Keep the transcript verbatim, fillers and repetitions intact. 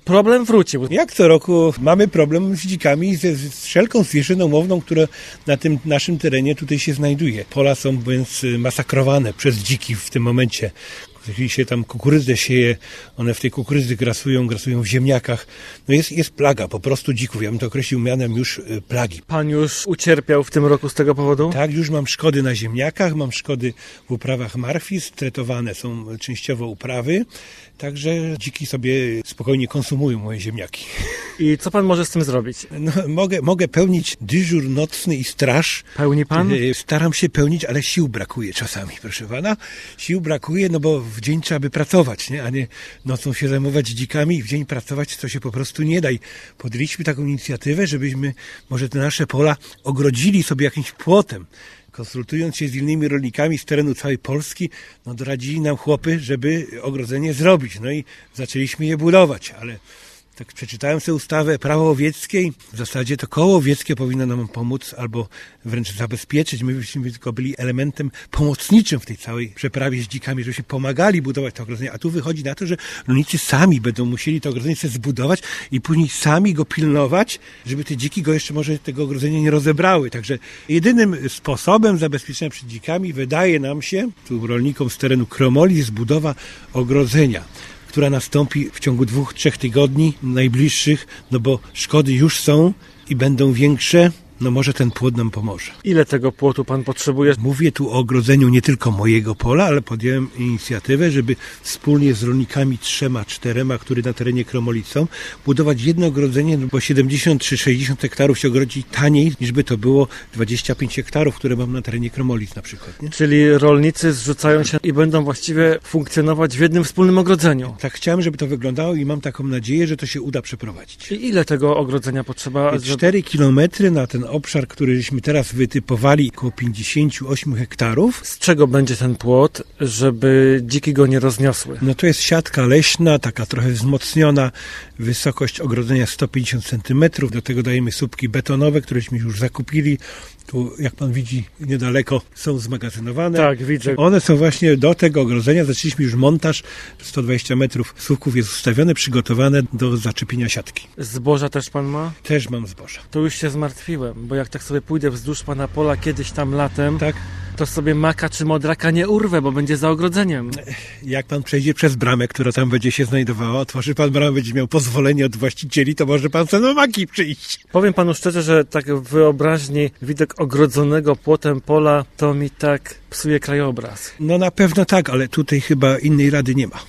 problem wrócił. Jak co roku mamy problem z dzikami, ze, z wszelką zwierzyną łowną, która na tym naszym terenie tutaj się znajduje. Pola są więc masakrowane przez dziki w tym momencie. Jeśli się tam kukurydzę sieje, one w tej kukurydzy grasują, grasują w ziemniakach. No jest, jest plaga po prostu dzików. Ja bym to określił mianem już y, plagi. Pan już ucierpiał w tym roku z tego powodu? Tak, już mam szkody na ziemniakach, mam szkody w uprawach marchwi, stretowane są częściowo uprawy, także dziki sobie spokojnie konsumują moje ziemniaki. I co pan może z tym zrobić? No, mogę, mogę pełnić dyżur nocny i straż. Pełni pan? Staram się pełnić, ale sił brakuje czasami, proszę pana. Sił brakuje, no bo w dzień trzeba by pracować, nie? A nie nocą się zajmować dzikami i w dzień pracować, to się po prostu nie da. I podjęliśmy taką inicjatywę, żebyśmy może te nasze pola ogrodzili sobie jakimś płotem. Konsultując się z innymi rolnikami z terenu całej Polski, no doradzili nam chłopy, żeby ogrodzenie zrobić. No i zaczęliśmy je budować, ale tak przeczytałem sobie ustawę prawo łowieckie. W zasadzie to koło łowieckie powinno nam pomóc albo wręcz zabezpieczyć. My byśmy tylko byli elementem pomocniczym w tej całej przeprawie z dzikami, żebyśmy pomagali budować to ogrodzenie. A tu wychodzi na to, że rolnicy sami będą musieli to ogrodzenie sobie zbudować i później sami go pilnować, żeby te dziki go jeszcze może tego ogrodzenia nie rozebrały. Także jedynym sposobem zabezpieczenia przed dzikami wydaje nam się, tu rolnikom z terenu Kromoli, jest budowa ogrodzenia, która nastąpi w ciągu dwóch, trzech tygodni najbliższych, no bo szkody już są i będą większe, no może ten płot nam pomoże. Ile tego płotu pan potrzebuje? Mówię tu o ogrodzeniu nie tylko mojego pola, ale podjąłem inicjatywę, żeby wspólnie z rolnikami trzema, czterema, które na terenie Kromoli są, budować jedno ogrodzenie, no bo siedemdziesiąt czy sześćdziesiąt hektarów się ogrodzi taniej, niż by to było dwadzieścia pięć hektarów, które mam na terenie Kromolic na przykład. Nie? Czyli rolnicy zrzucają się i będą właściwie funkcjonować w jednym wspólnym ogrodzeniu. Tak chciałem, żeby to wyglądało i mam taką nadzieję, że to się uda przeprowadzić. I ile tego ogrodzenia potrzeba? cztery kilometry na ten obszar, który żeśmy teraz wytypowali, około pięćdziesiąt osiem hektarów. Z czego będzie ten płot, żeby dziki go nie rozniosły? No to jest siatka leśna, taka trochę wzmocniona, wysokość ogrodzenia sto pięćdziesiąt centymetrów. Do tego dajemy słupki betonowe, któreśmy już zakupili. Tu, jak pan widzi, niedaleko są zmagazynowane. Tak, widzę. One są właśnie do tego ogrodzenia. Zaczęliśmy już montaż. sto dwadzieścia metrów słupków jest ustawione, przygotowane do zaczepienia siatki. Zboża też pan ma? Też mam zboża. To już się zmartwiłem, bo jak tak sobie pójdę wzdłuż pana pola kiedyś tam latem, tak, to sobie maka czy modraka nie urwę, bo będzie za ogrodzeniem. Jak pan przejdzie przez bramę, która tam będzie się znajdowała, otworzy pan bramę, będzie miał pozwolenie od właścicieli, to może pan sobie na maki przyjść. Powiem panu szczerze, że tak w wyobraźni widok ogrodzonego płotem pola to mi tak psuje krajobraz. No na pewno tak, ale tutaj chyba innej rady nie ma.